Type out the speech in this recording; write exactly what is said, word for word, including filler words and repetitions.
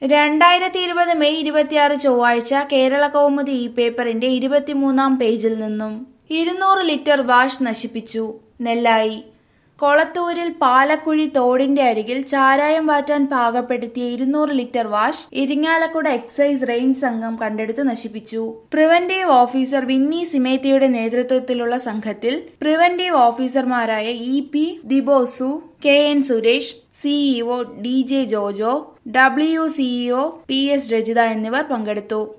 രണ്ടായിരത്തി ഇരുപത് മെയ് ഇരുപത്തിയാറ് ചൊവ്വാഴ്ച കേരള കൗമുദി ഈ പേപ്പറിന്റെ ഇരുപത്തിമൂന്നാം പേജിൽ നിന്നും ഇരുന്നൂറ് ലിറ്റർ വാഷ് നശിപ്പിച്ചു. നെല്ലായി. കൊളത്തൂരിൽ പാലക്കുഴി തോടിന്റെ അരികിൽ ചാരായം വാറ്റാൻ പാകപ്പെടുത്തിയ ഇരുന്നൂറ് litre wash Irinjalakuda excise range സംഘം കണ്ടെടുത്ത് നശിപ്പിച്ചു. പ്രിവന്റീവ് ഓഫീസർ വിന്നി സിമേത്തിയുടെ നേതൃത്വത്തിലുള്ള സംഘത്തിൽ പ്രിവന്റീവ് ഓഫീസർമാരായ E P Dibosu, K N Suresh, CEO D J Jojo, W CEO P S Rajitha എന്നിവർ പങ്കെടുത്തു.